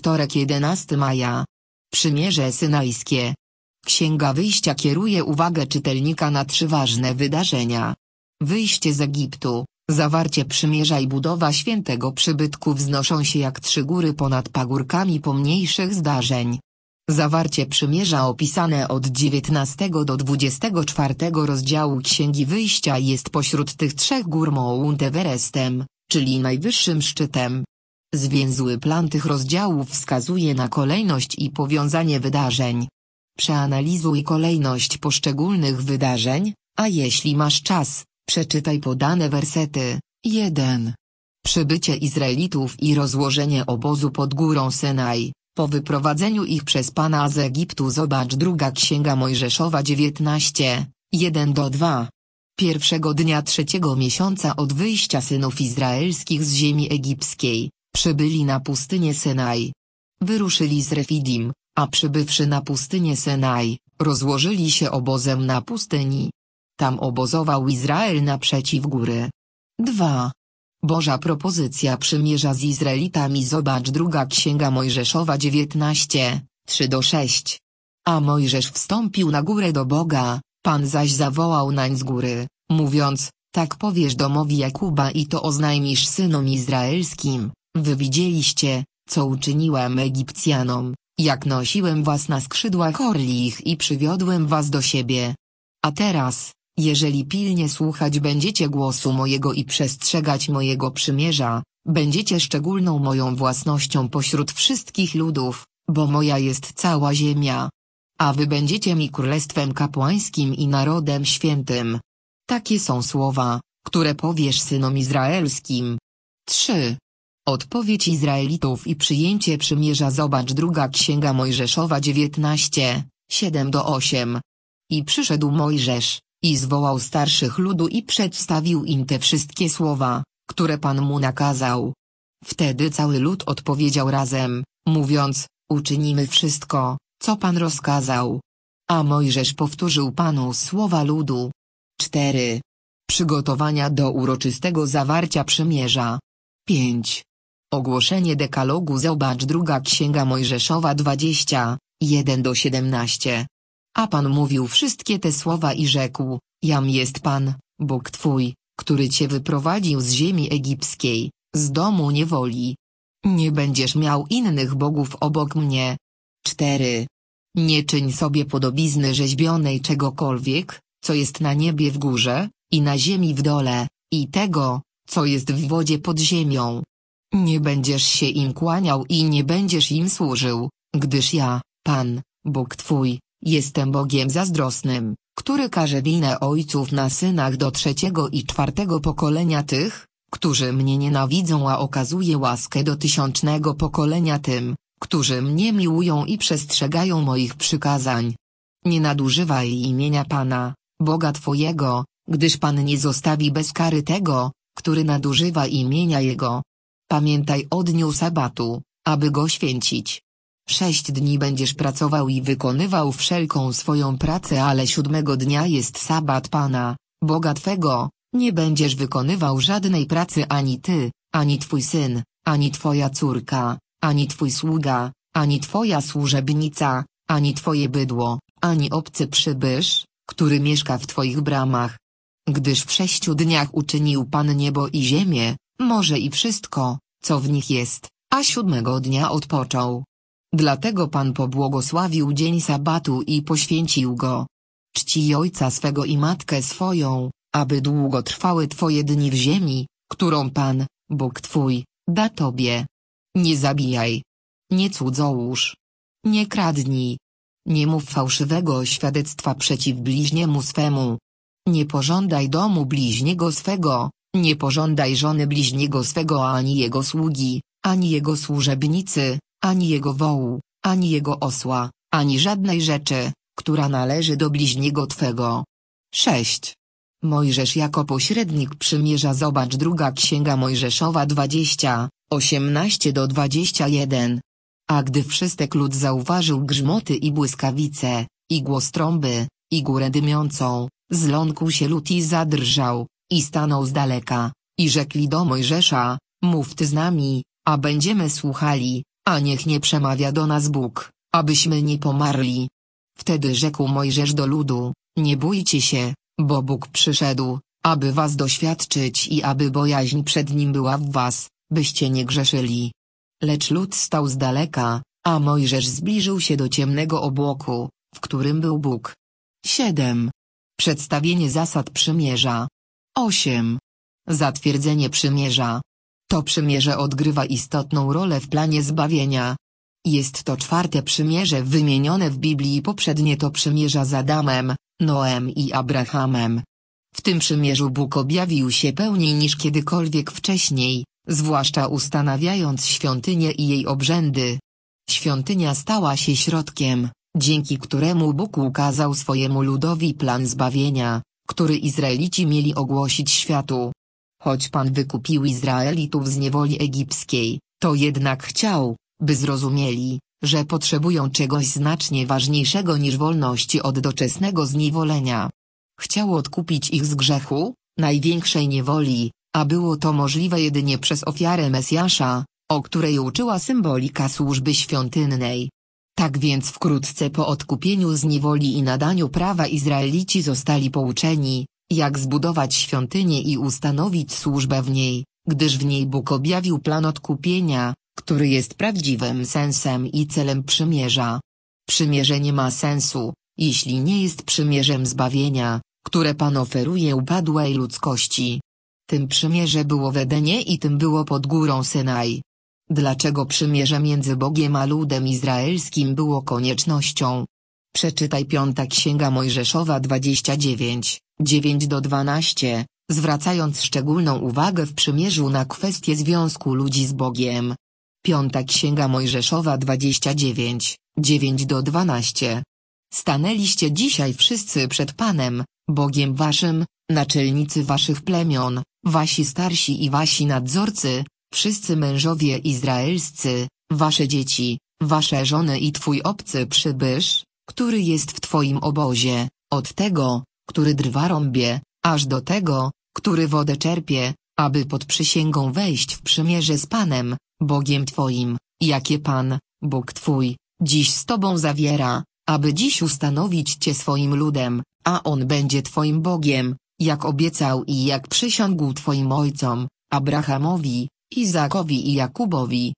wtorek 11 maja. Przymierze Synajskie. Księga Wyjścia kieruje uwagę czytelnika na 3 ważne wydarzenia. Wyjście z Egiptu, zawarcie przymierza i budowa świętego przybytku wznoszą się jak 3 góry ponad pagórkami pomniejszych zdarzeń. Zawarcie przymierza opisane od 19 do 24 rozdziału Księgi Wyjścia jest pośród tych 3 gór Mount Everestem, czyli najwyższym szczytem. Zwięzły plan tych rozdziałów wskazuje na kolejność i powiązanie wydarzeń. Przeanalizuj kolejność poszczególnych wydarzeń, a jeśli masz czas, przeczytaj podane wersety. 1. Przybycie Izraelitów i rozłożenie obozu pod górą Synaj. Po wyprowadzeniu ich przez Pana z Egiptu zobacz 2 Księga Mojżeszowa 19, 1-2. Pierwszego dnia 3 miesiąca od wyjścia synów izraelskich z ziemi egipskiej, przybyli na pustynię Synaj. Wyruszyli z Refidim, a przybywszy na pustynię Synaj, rozłożyli się obozem na pustyni. Tam obozował Izrael naprzeciw góry. 2. Boża propozycja przymierza z Izraelitami. Zobacz 2 Księga Mojżeszowa 19, 3-6. A Mojżesz wstąpił na górę do Boga, Pan zaś zawołał nań z góry, mówiąc, tak powiesz domowi Jakuba i to oznajmisz synom izraelskim, wy widzieliście, co uczyniłem Egipcjanom, jak nosiłem was na skrzydłach orlich i przywiodłem was do siebie. A teraz, jeżeli pilnie słuchać będziecie głosu mojego i przestrzegać mojego przymierza, będziecie szczególną moją własnością pośród wszystkich ludów, bo moja jest cała ziemia. A wy będziecie mi królestwem kapłańskim i narodem świętym. Takie są słowa, które powiesz synom izraelskim. 3. Odpowiedź Izraelitów i przyjęcie przymierza. Zobacz 2 Księga Mojżeszowa 19, 7-8. I przyszedł Mojżesz, i zwołał starszych ludu i przedstawił im te wszystkie słowa, które Pan mu nakazał. Wtedy cały lud odpowiedział razem, mówiąc, uczynimy wszystko, co Pan rozkazał. A Mojżesz powtórzył Panu słowa ludu. 4. Przygotowania do uroczystego zawarcia przymierza. 5. Ogłoszenie dekalogu. Zobacz 2 Księga Mojżeszowa 20, 1-17. A Pan mówił wszystkie te słowa i rzekł, Jam jest Pan, Bóg Twój, który Cię wyprowadził z ziemi egipskiej, z domu niewoli. Nie będziesz miał innych bogów obok mnie. 4. Nie czyń sobie podobizny rzeźbionej czegokolwiek, co jest na niebie w górze, i na ziemi w dole, i tego, co jest w wodzie pod ziemią. Nie będziesz się im kłaniał i nie będziesz im służył, gdyż ja, Pan, Bóg Twój, jestem Bogiem zazdrosnym, który karze winę ojców na synach do 3. i 4. pokolenia tych, którzy mnie nienawidzą, a okazuje łaskę do 1000. pokolenia tym, którzy mnie miłują i przestrzegają moich przykazań. Nie nadużywaj imienia Pana, Boga Twojego, gdyż Pan nie zostawi bez kary tego, który nadużywa imienia Jego. Pamiętaj o dniu sabatu, aby go święcić. 6 dni będziesz pracował i wykonywał wszelką swoją pracę, ale 7. dnia jest sabat Pana, Boga Twego, nie będziesz wykonywał żadnej pracy ani ty, ani twój syn, ani twoja córka, ani twój sługa, ani twoja służebnica, ani twoje bydło, ani obcy przybysz, który mieszka w twoich bramach. Gdyż w 6 dniach uczynił Pan niebo i ziemię, morze i wszystko, co w nich jest, a 7. dnia odpoczął. Dlatego Pan pobłogosławił dzień sabatu i poświęcił go. Czcij ojca swego i matkę swoją, aby długo trwały twoje dni w ziemi, którą Pan, Bóg Twój, da tobie. Nie zabijaj. Nie cudzołóż. Nie kradnij. Nie mów fałszywego świadectwa przeciw bliźniemu swemu. Nie pożądaj domu bliźniego swego, nie pożądaj żony bliźniego swego ani jego sługi, ani jego służebnicy, ani jego wołu, ani jego osła, ani żadnej rzeczy, która należy do bliźniego twego. 6. Mojżesz jako pośrednik przymierza. Zobacz 2 Księga Mojżeszowa 20, 18-21. A gdy wszystek lud zauważył grzmoty i błyskawice, i głos trąby, i górę dymiącą, zląkł się lud i zadrżał, i stanął z daleka, i rzekli do Mojżesza, mów ty z nami, a będziemy słuchali, a niech nie przemawia do nas Bóg, abyśmy nie pomarli. Wtedy rzekł Mojżesz do ludu, nie bójcie się, bo Bóg przyszedł, aby was doświadczyć i aby bojaźń przed Nim była w was, byście nie grzeszyli. Lecz lud stał z daleka, a Mojżesz zbliżył się do ciemnego obłoku, w którym był Bóg. 7. Przedstawienie zasad przymierza. 8. Zatwierdzenie przymierza. To przymierze odgrywa istotną rolę w planie zbawienia. Jest to 4. przymierze wymienione w Biblii, poprzednie to przymierza z Adamem, Noem i Abrahamem. W tym przymierzu Bóg objawił się pełniej niż kiedykolwiek wcześniej, zwłaszcza ustanawiając świątynię i jej obrzędy. Świątynia stała się środkiem, dzięki któremu Bóg ukazał swojemu ludowi plan zbawienia, który Izraelici mieli ogłosić światu. Choć Pan wykupił Izraelitów z niewoli egipskiej, to jednak chciał, by zrozumieli, że potrzebują czegoś znacznie ważniejszego niż wolności od doczesnego zniewolenia. Chciał odkupić ich z grzechu, największej niewoli, a było to możliwe jedynie przez ofiarę Mesjasza, o której uczyła symbolika służby świątynnej. Tak więc wkrótce po odkupieniu z niewoli i nadaniu prawa Izraelici zostali pouczeni, jak zbudować świątynię i ustanowić służbę w niej, gdyż w niej Bóg objawił plan odkupienia, który jest prawdziwym sensem i celem przymierza. Przymierze nie ma sensu, jeśli nie jest przymierzem zbawienia, które Pan oferuje upadłej ludzkości. Tym przymierze było w Edenie i tym było pod górą Synaj. Dlaczego przymierze między Bogiem a ludem izraelskim było koniecznością? Przeczytaj 5 Księga Mojżeszowa 29, 9-12, zwracając szczególną uwagę w przymierzu na kwestię związku ludzi z Bogiem. 5 Księga Mojżeszowa 29, 9-12. Stanęliście dzisiaj wszyscy przed Panem, Bogiem waszym, naczelnicy waszych plemion, wasi starsi i wasi nadzorcy, wszyscy mężowie izraelscy, wasze dzieci, wasze żony i twój obcy przybysz, który jest w twoim obozie, od tego, który drwa rąbie, aż do tego, który wodę czerpie, aby pod przysięgą wejść w przymierze z Panem, Bogiem twoim, jakie Pan, Bóg twój, dziś z tobą zawiera, aby dziś ustanowić cię swoim ludem, a On będzie twoim Bogiem, jak obiecał i jak przysiągł twoim ojcom, Abrahamowi, Izakowi i Jakubowi,